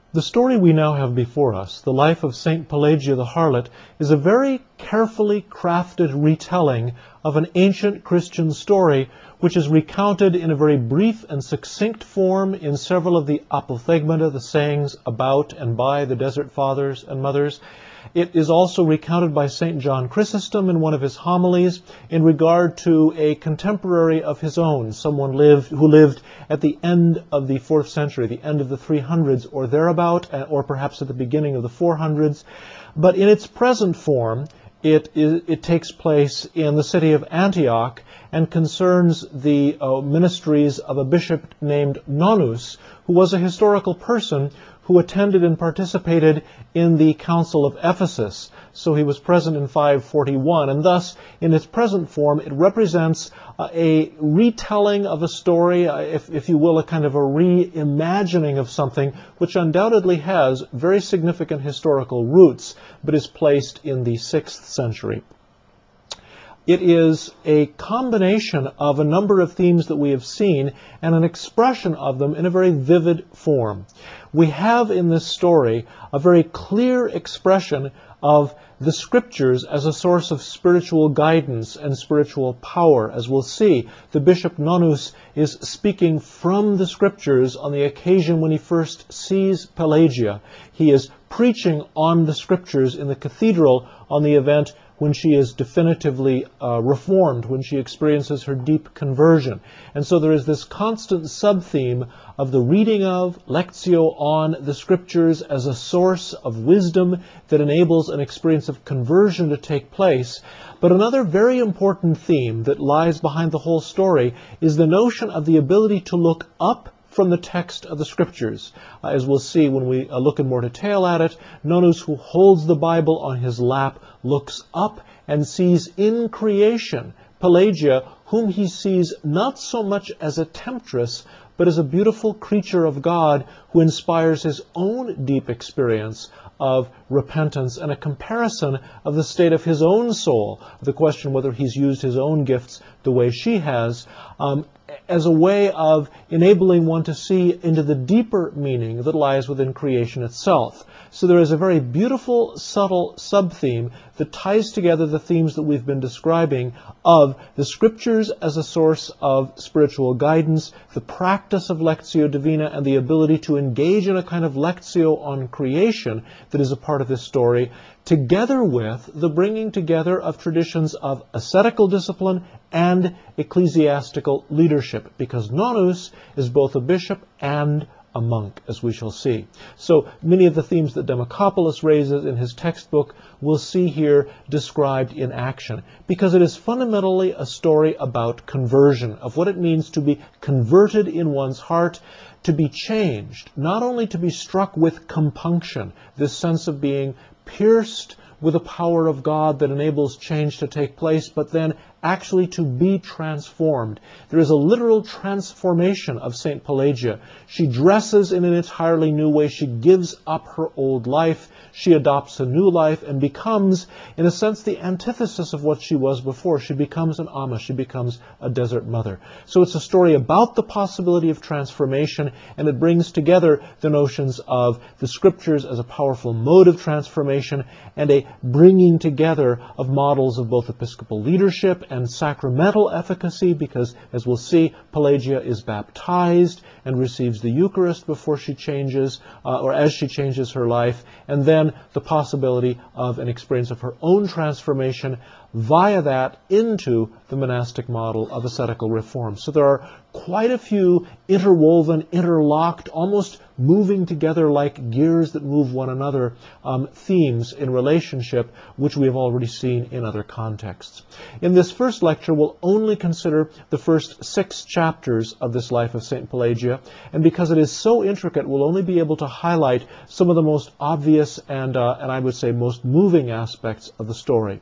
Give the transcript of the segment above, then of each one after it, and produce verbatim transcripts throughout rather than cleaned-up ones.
The story we now have before us, the life of Saint Pelagia the Harlot, is a very carefully crafted retelling of an ancient Christian story which is recounted in a very brief and succinct form in several of the apophthegmata, the sayings about and by the Desert Fathers and Mothers. It is also recounted by Saint John Chrysostom in one of his homilies in regard to a contemporary of his own, someone lived, who lived at the end of the fourth century, the end of the three hundreds or thereabout, or perhaps at the beginning of the four hundreds. But in its present form, it, is, it takes place in the city of Antioch and concerns the uh, ministries of a bishop named Nonnus, who was a historical person who attended and participated in the Council of Ephesus. So he was present in five forty-one, and thus, in its present form, it represents uh, a retelling of a story, uh, if, if you will, a kind of a reimagining of something which undoubtedly has very significant historical roots, but is placed in the sixth century. It is a combination of a number of themes that we have seen and an expression of them in a very vivid form. We have in this story a very clear expression of the Scriptures as a source of spiritual guidance and spiritual power. As we'll see, the Bishop Nonnus is speaking from the Scriptures on the occasion when he first sees Pelagia. He is preaching on the Scriptures in the cathedral on the event when she is definitively uh, reformed, when she experiences her deep conversion. And so there is this constant sub-theme of the reading of, lectio on, the Scriptures as a source of wisdom that enables an experience of conversion to take place. But another very important theme that lies behind the whole story is the notion of the ability to look up from the text of the Scriptures. Uh, as we'll see when we uh, look in more detail at it, Nonnus, who holds the Bible on his lap, looks up and sees in creation Pelagia, whom he sees not so much as a temptress, but as a beautiful creature of God who inspires his own deep experience of repentance and a comparison of the state of his own soul, the question whether he's used his own gifts the way she has, um, as a way of enabling one to see into the deeper meaning that lies within creation itself. So there is a very beautiful, subtle sub-theme that ties together the themes that we've been describing of the Scriptures as a source of spiritual guidance, the practice of Lectio Divina, and the ability to engage in a kind of Lectio on creation that is a part of this story, together with the bringing together of traditions of ascetical discipline and ecclesiastical leadership, because Nonnus is both a bishop and a monk, as we shall see. So many of the themes that Demokopoulos raises in his textbook we'll see here described in action, because it is fundamentally a story about conversion, of what it means to be converted in one's heart, to be changed, not only to be struck with compunction, this sense of being pierced with the power of God that enables change to take place, but then actually to be transformed. There is a literal transformation of Saint Pelagia. She dresses in an entirely new way. She gives up her old life. She adopts a new life and becomes, in a sense, the antithesis of what she was before. She becomes an Amma. She becomes a desert mother. So it's a story about the possibility of transformation, and it brings together the notions of the Scriptures as a powerful mode of transformation and a bringing together of models of both episcopal leadership and sacramental efficacy, because, as we'll see, Pelagia is baptized and receives the Eucharist before she changes, uh, or as she changes her life, and then the possibility of an experience of her own transformation via that into the monastic model of ascetical reform. So there are quite a few interwoven, interlocked, almost moving together like gears that move one another, um, themes in relationship, which we have already seen in other contexts. In this first lecture, we'll only consider the first six chapters of this life of Saint Pelagia, and because it is so intricate, we'll only be able to highlight some of the most obvious and, uh, and I would say most moving aspects of the story.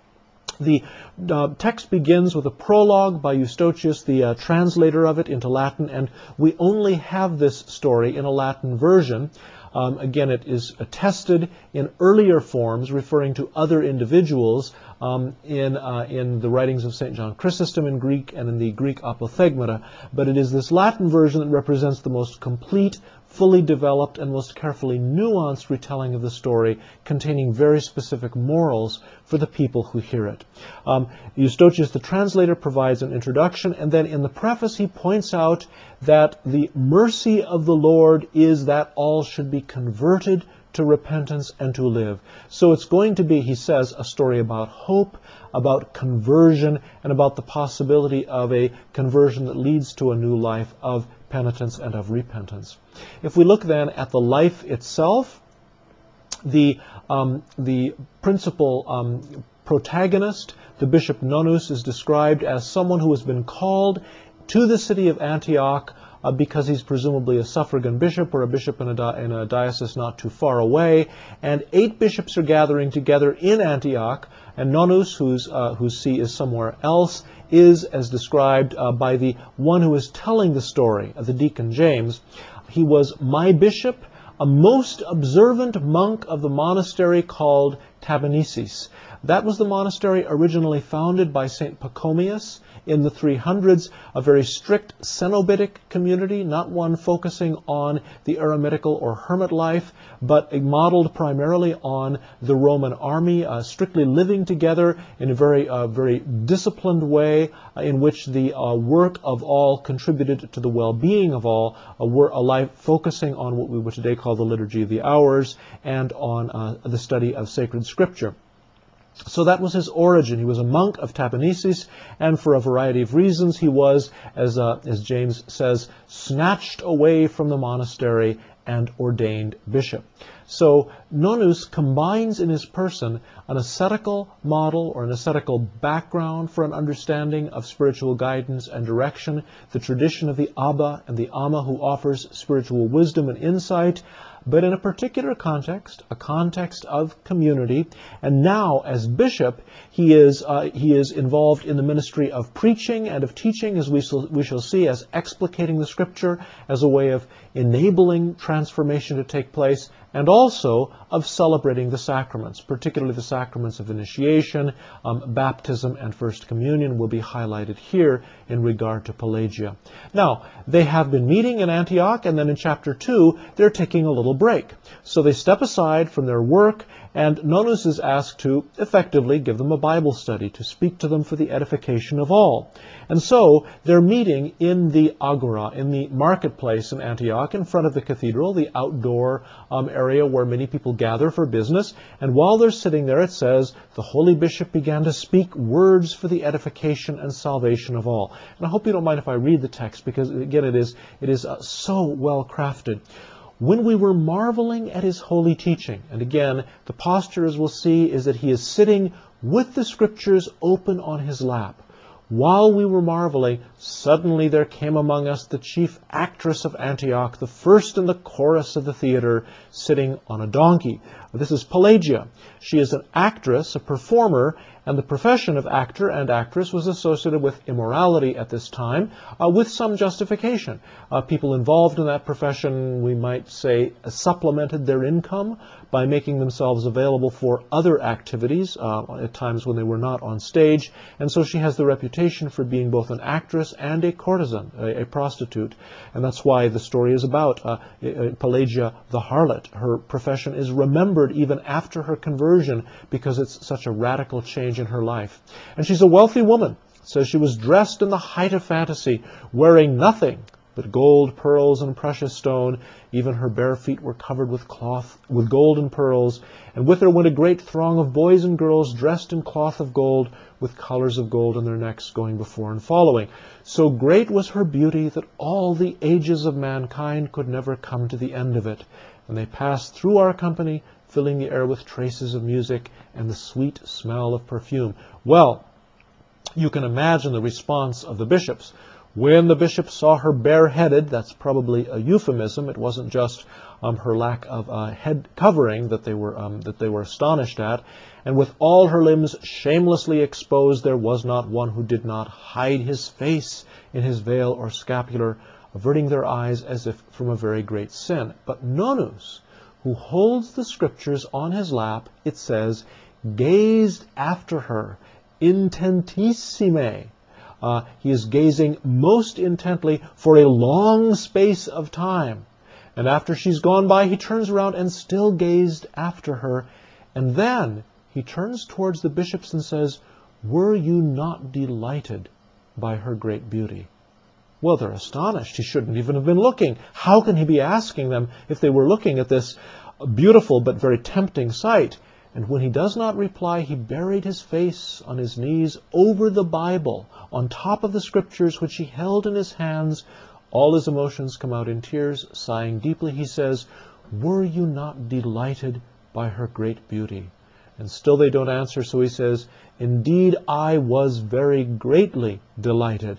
The uh, text begins with a prologue by Eustochius, the uh, translator of it into Latin, and we only have this story in a Latin version. Um, again, it is attested in earlier forms referring to other individuals um, in, uh, in the writings of Saint John Chrysostom in Greek and in the Greek apophthegmata, but it is this Latin version that represents the most complete, fully developed and most carefully nuanced retelling of the story, containing very specific morals for the people who hear it. Um, Eustochius the translator provides an introduction, and then in the preface he points out that the mercy of the Lord is that all should be converted to repentance and to live. So it's going to be, he says, a story about hope, about conversion, and about the possibility of a conversion that leads to a new life of penitence and of repentance. If we look then at the life itself, the, um, the principal um, protagonist, the Bishop Nonnus, is described as someone who has been called to the city of Antioch Uh, because he's presumably a suffragan bishop or a bishop in a, di in a diocese not too far away. And eight bishops are gathering together in Antioch, and Nonnus, whose, uh, whose see is somewhere else, is, as described uh, by the one who is telling the story, uh, the deacon James. He was my bishop, a most observant monk of the monastery called Tabanices. That was the monastery originally founded by Saint Pachomius in the three hundreds, a very strict cenobitic community, not one focusing on the eremitical or hermit life, but modeled primarily on the Roman army, uh, strictly living together in a very, uh, very disciplined way, uh, in which the uh, work of all contributed to the well-being of all, a, a life focusing on what we would today call the Liturgy of the Hours and on uh, the study of sacred scripture. So that was his origin. He was a monk of Tabanices, and for a variety of reasons he was, as, uh, as James says, snatched away from the monastery and ordained bishop. So Nonnus combines in his person an ascetical model or an ascetical background for an understanding of spiritual guidance and direction, the tradition of the Abba and the Amma who offers spiritual wisdom and insight, but in a particular context, a context of community. And now, as bishop, he is, uh, he is involved in the ministry of preaching and of teaching, as we shall, we shall see, as explicating the scripture as a way of enabling transformation to take place, and also of celebrating the sacraments, particularly the sacraments of initiation, um, baptism, and First Communion will be highlighted here in regard to Pelagia. Now, they have been meeting in Antioch, and then in chapter two, they're taking a little break. So they step aside from their work, and Nonnus is asked to effectively give them a Bible study, to speak to them for the edification of all. And so they're meeting in the Agora, in the marketplace in Antioch, in front of the cathedral, the outdoor um, area where many people gather for business. And while they're sitting there, it says, the holy bishop began to speak words for the edification and salvation of all. And I hope you don't mind if I read the text, because again, it is, it is uh, so well crafted. When we were marveling at his holy teaching, and again, the posture, as we'll see, is that he is sitting with the scriptures open on his lap. While we were marveling, suddenly there came among us the chief actress of Antioch, the first in the chorus of the theater, sitting on a donkey. This is Pelagia. She is an actress, a performer, and the profession of actor and actress was associated with immorality at this time, uh, with some justification. Uh, people involved in that profession, we might say, supplemented their income by making themselves available for other activities, uh, at times when they were not on stage. And so she has the reputation for being both an actress and a courtesan, a, a prostitute. And that's why the story is about uh, Pelagia the harlot. Her profession is remembered even after her conversion because it's such a radical change in her life. And she's a wealthy woman. It says she was dressed in the height of fantasy, wearing nothing but gold, pearls, and precious stone. Even her bare feet were covered with cloth, with gold and pearls. And with her went a great throng of boys and girls dressed in cloth of gold, with collars of gold on their necks, going before and following. So great was her beauty that all the ages of mankind could never come to the end of it. And they passed through our company, filling the air with traces of music and the sweet smell of perfume. Well, you can imagine the response of the bishops. When the bishops saw her bareheaded, that's probably a euphemism. It wasn't just um, her lack of uh, head covering that they were um, that they were astonished at. And with all her limbs shamelessly exposed, there was not one who did not hide his face in his veil or scapular, averting their eyes as if from a very great sin. But Nonnus, who holds the scriptures on his lap, it says, gazed after her intentissime. Uh, he is gazing most intently for a long space of time. And after she's gone by, he turns around and still gazed after her. And then he turns towards the bishops and says, "Were you not delighted by her great beauty?" Well, they're astonished. He shouldn't even have been looking. How can he be asking them if they were looking at this beautiful but very tempting sight? And when he does not reply, he buried his face on his knees over the Bible, on top of the scriptures which he held in his hands. All his emotions come out in tears. Sighing deeply, he says, "Were you not delighted by her great beauty?" And still they don't answer, so he says, "Indeed, I was very greatly delighted.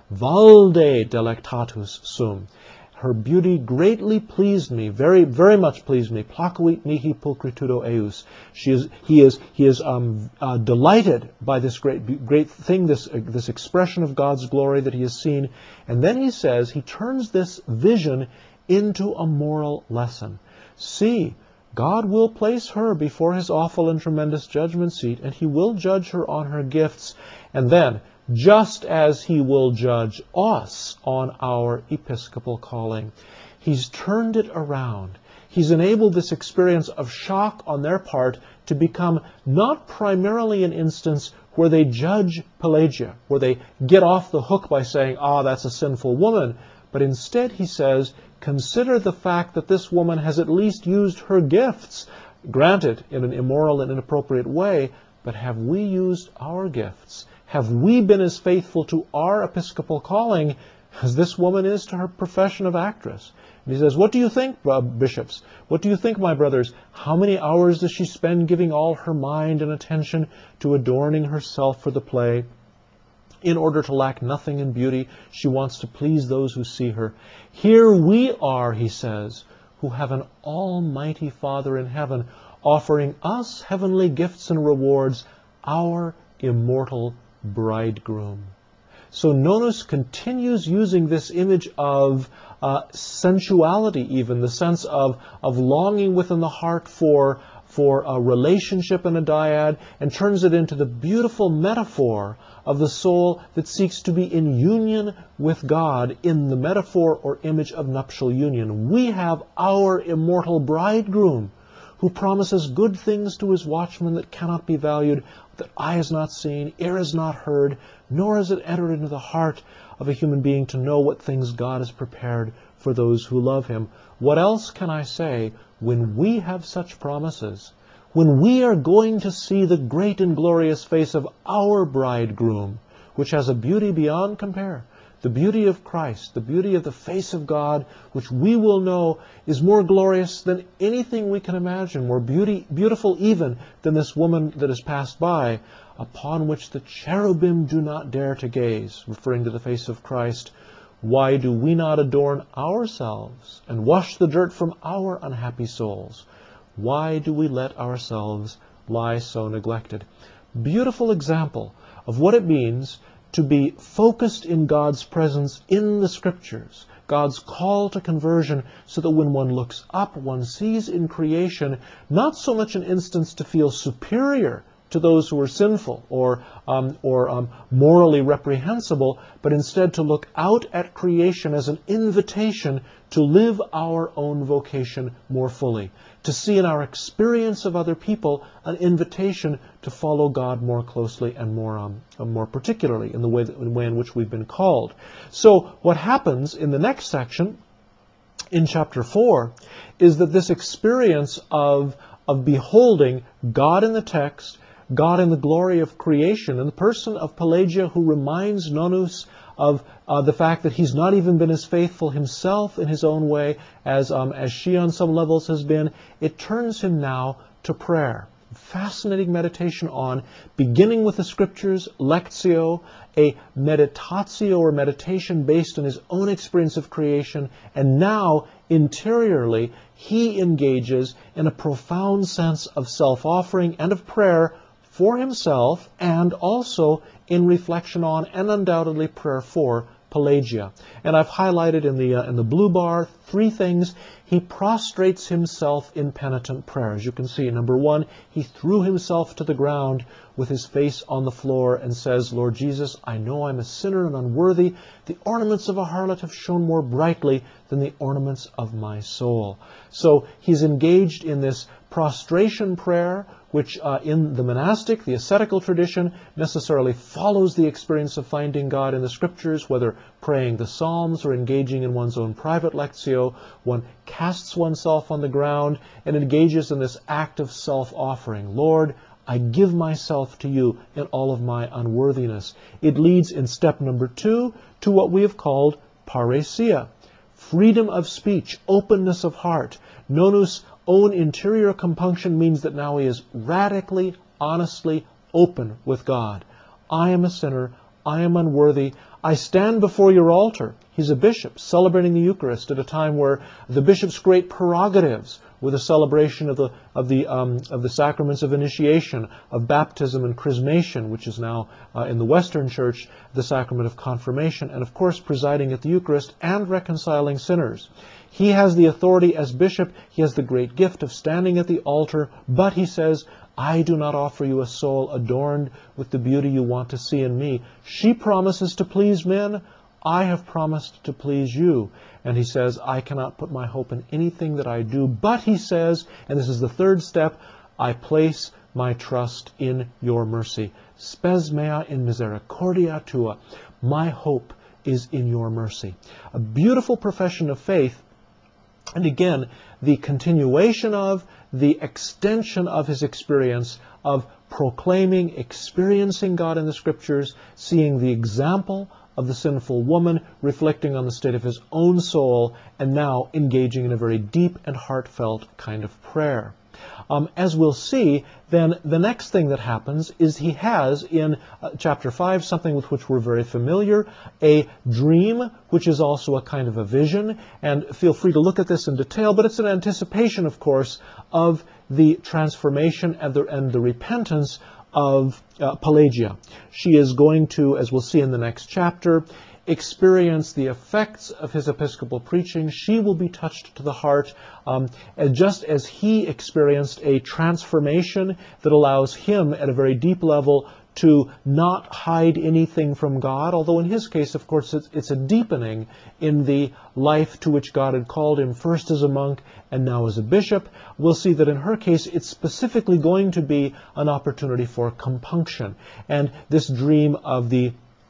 Valde delectatus sum." Her beauty greatly pleased me, very, very much pleased me. Placuit mihi pulchritudo eus. She is, he is, he is um, uh, delighted by this great, great thing, this, uh, this expression of God's glory that he has seen. And then he says, he turns this vision into a moral lesson. See, God will place her before his awful and tremendous judgment seat, and he will judge her on her gifts. And then, just as he will judge us on our episcopal calling, he's turned it around. He's enabled this experience of shock on their part to become not primarily an instance where they judge Pelagia, where they get off the hook by saying, "Ah, that's a sinful woman," but instead he says, "Consider the fact that this woman has at least used her gifts, granted in an immoral and inappropriate way, but have we used our gifts? Have we been as faithful to our episcopal calling as this woman is to her profession of actress?" And he says, "What do you think, uh, bishops? What do you think, my brothers? How many hours does she spend giving all her mind and attention to adorning herself for the play? In order to lack nothing in beauty, she wants to please those who see her. Here we are," he says, "who have an almighty Father in heaven, offering us heavenly gifts and rewards, our immortal bridegroom." So Nonus continues using this image of uh, sensuality, even the sense of, of longing within the heart for, for a relationship and a dyad, and turns it into the beautiful metaphor of the soul that seeks to be in union with God in the metaphor or image of nuptial union. We have our immortal bridegroom, who promises good things to his watchmen that cannot be valued, that eye has not seen, ear has not heard, nor has it entered into the heart of a human being to know what things God has prepared for those who love him. What else can I say when we have such promises? When we are going to see the great and glorious face of our bridegroom, which has a beauty beyond compare, the beauty of Christ, the beauty of the face of God, which we will know is more glorious than anything we can imagine, more beauty, beautiful even than this woman that has passed by, upon which the cherubim do not dare to gaze, referring to the face of Christ. Why do we not adorn ourselves and wash the dirt from our unhappy souls? Why do we let ourselves lie so neglected? Beautiful example of what it means to be focused in God's presence in the Scriptures, God's call to conversion, so that when one looks up, one sees in creation not so much an instance to feel superior to those who are sinful or, um, or um, morally reprehensible, but instead to look out at creation as an invitation to live our own vocation more fully, to see in our experience of other people an invitation to follow God more closely and more, um, more particularly in the way, that, in the way in which we've been called. So what happens in the next section, in chapter four, is that this experience of, of beholding God in the text, God in the glory of creation, in the person of Pelagia, who reminds Nonus of uh, the fact that he's not even been as faithful himself in his own way as, um, as she on some levels has been, it turns him now to prayer. Fascinating meditation on, beginning with the Scriptures, lectio, a meditatio or meditation based on his own experience of creation, and now interiorly he engages in a profound sense of self-offering and of prayer for himself, and also in reflection on and undoubtedly prayer for Pelagia. And I've highlighted in the, uh, in the blue bar three things. He prostrates himself in penitent prayer. As you can see, number one, he threw himself to the ground with his face on the floor and says, Lord Jesus, I know I'm a sinner and unworthy. The ornaments of a harlot have shone more brightly than the ornaments of my soul. So he's engaged in this prostration prayer, which uh, in the monastic, the ascetical tradition, necessarily follows the experience of finding God in the Scriptures, whether praying the Psalms or engaging in one's own private lectio. One casts oneself on the ground and engages in this act of self-offering. Lord, I give myself to you in all of my unworthiness. It leads in step number two to what we have called paresia, freedom of speech, openness of heart. Nonus' own interior compunction means that now he is radically, honestly open with God. I am a sinner. I am unworthy. I stand before your altar. He's a bishop celebrating the Eucharist at a time where the bishop's great prerogatives were the celebration of the of the um, of the sacraments of initiation, of baptism and chrismation, which is now uh, in the Western Church the sacrament of confirmation, and of course presiding at the Eucharist and reconciling sinners. He has the authority as bishop. He has the great gift of standing at the altar, but he says, I do not offer you a soul adorned with the beauty you want to see in me. She promises to please men. I have promised to please you. And he says, I cannot put my hope in anything that I do. But he says, and this is the third step, I place my trust in your mercy. Spes mea in misericordia tua. My hope is in your mercy. A beautiful profession of faith. And again, the continuation of, the extension of his experience of proclaiming, experiencing God in the Scriptures, seeing the example of the sinful woman, reflecting on the state of his own soul, and now engaging in a very deep and heartfelt kind of prayer. Um, as we'll see, then the next thing that happens is he has in uh, chapter five something with which we're very familiar, a dream, which is also a kind of a vision. And feel free to look at this in detail, but it's an anticipation, of course, of the transformation and the, and the repentance of uh, Pelagia. She is going to, as we'll see in the next chapter, experience the effects of his episcopal preaching. She will be touched to the heart, um, and just as he experienced a transformation that allows him at a very deep level to not hide anything from God, although in his case, of course, it's, it's a deepening in the life to which God had called him, first as a monk and now as a bishop. We'll see that in her case, it's specifically going to be an opportunity for compunction. And this dream of the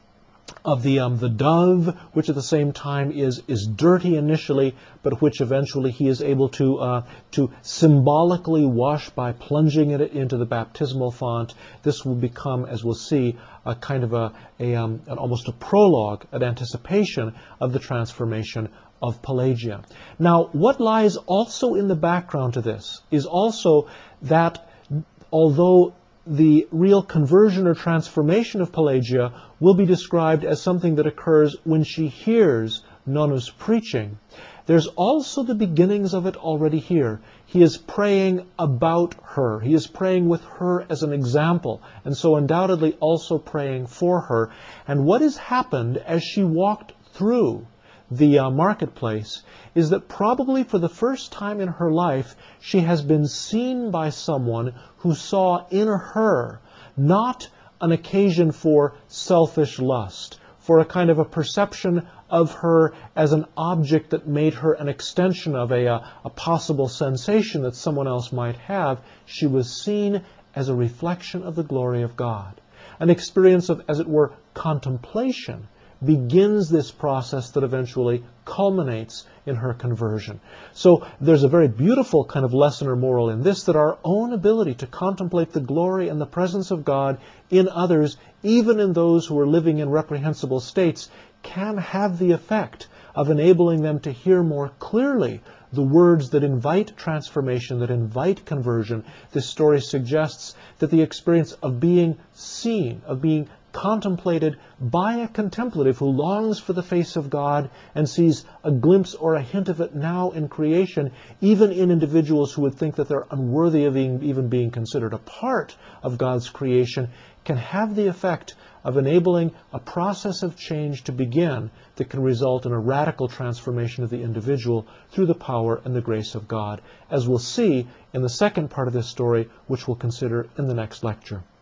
of the um, the dove, which at the same time is is dirty initially, but which eventually he is able to uh, to symbolically wash by plunging it into the baptismal font. This will become, as we'll see, a kind of a, a um, an almost a prologue, an anticipation of the transformation of Pelagia. Now, what lies also in the background to this is also that although the real conversion or transformation of Pelagia will be described as something that occurs when she hears Nonus preaching, there's also the beginnings of it already here. He is praying about her. He is praying with her as an example, and so undoubtedly also praying for her. And what has happened as she walked through the uh, marketplace is that probably for the first time in her life, she has been seen by someone who saw in her not an occasion for selfish lust, for a kind of a perception of her as an object that made her an extension of a, a, a possible sensation that someone else might have. She was seen as a reflection of the glory of God. An experience of, as it were, contemplation begins this process that eventually culminates in her conversion. So there's a very beautiful kind of lesson or moral in this, that our own ability to contemplate the glory and the presence of God in others, even in those who are living in reprehensible states, can have the effect of enabling them to hear more clearly the words that invite transformation, that invite conversion. This story suggests that the experience of being seen, of being contemplated by a contemplative who longs for the face of God and sees a glimpse or a hint of it now in creation, even in individuals who would think that they're unworthy of being, even being considered a part of God's creation, can have the effect of enabling a process of change to begin that can result in a radical transformation of the individual through the power and the grace of God, as we'll see in the second part of this story, which we'll consider in the next lecture.